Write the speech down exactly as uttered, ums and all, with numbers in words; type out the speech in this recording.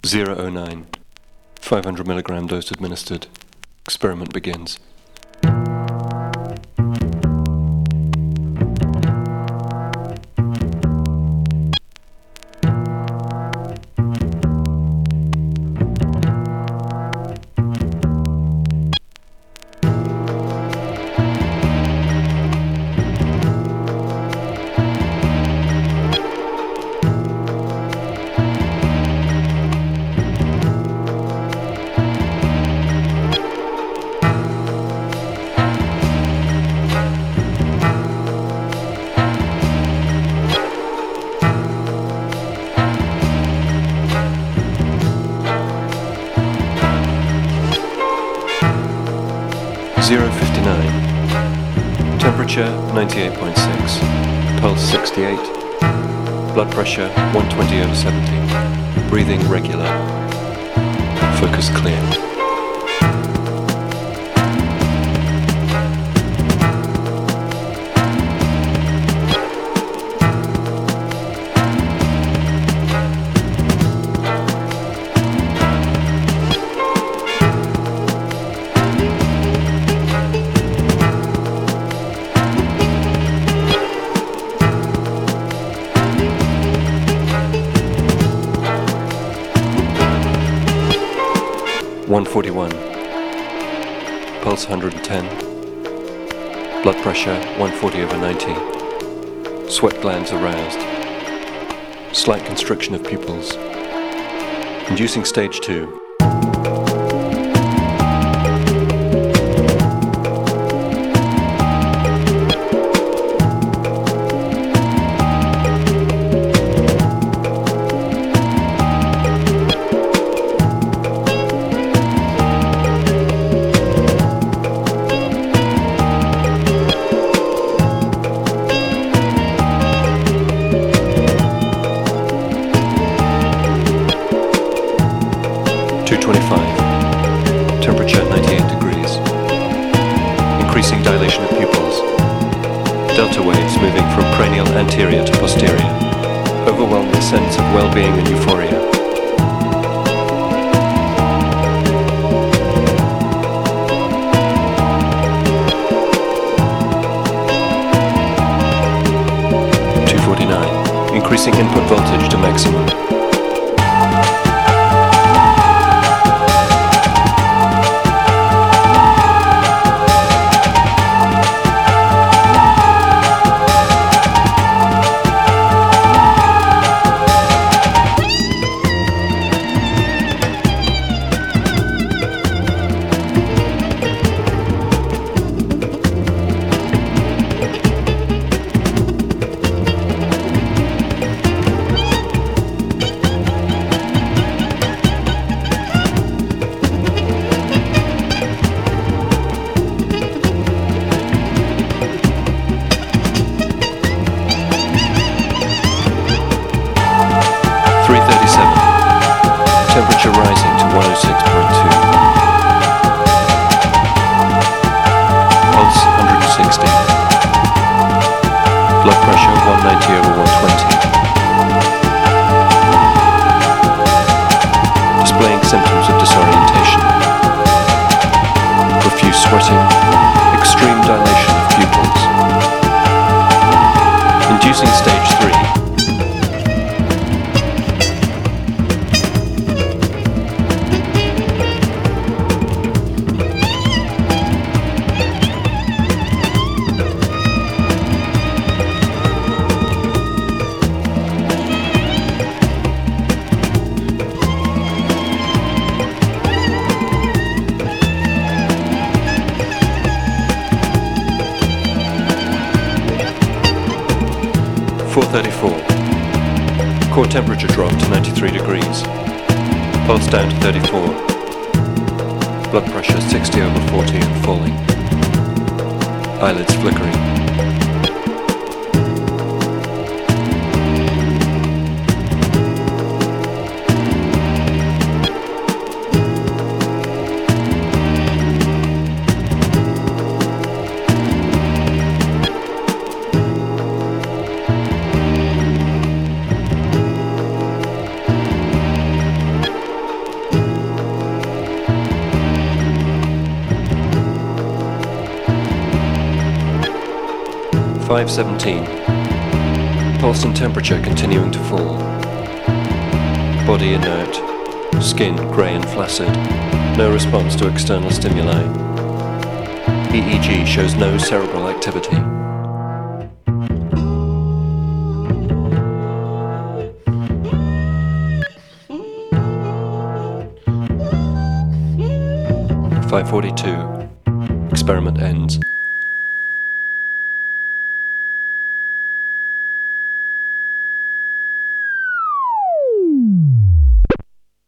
zero oh nine. five hundred milligram dose administered. Experiment begins. zero fifty-nine. Temperature ninety-eight point six. Pulse sixty-eight. Blood pressure one twenty over seventy. Breathing regular. Focus clear. one forty-one. Pulse one hundred ten. Blood pressure one forty over ninety. Sweat glands aroused. Slight constriction of pupils. Inducing stage two. two twenty-five. Temperature ninety-eight degrees. Increasing dilation of pupils. Delta waves moving from cranial anterior to posterior. Overwhelming sense of well-being and euphoria. two forty-nine. Increasing input voltage to maximum. Temperature rising to one oh six point two. Pulse one hundred sixty. Blood pressure one ninety over one twenty. Displaying symptoms of disorientation. Profuse sweating. Extreme dilation of pupils. Inducing stage three. four thirty-four. Core temperature dropped to ninety-three degrees. Pulse down to thirty-four. Blood pressure sixty over forty and falling. Eyelids flickering. five seventeen. Pulse and temperature continuing to fall. Body inert. Skin grey and flaccid. No response to external stimuli. E E G shows no cerebral activity. five forty-two. Experiment ends.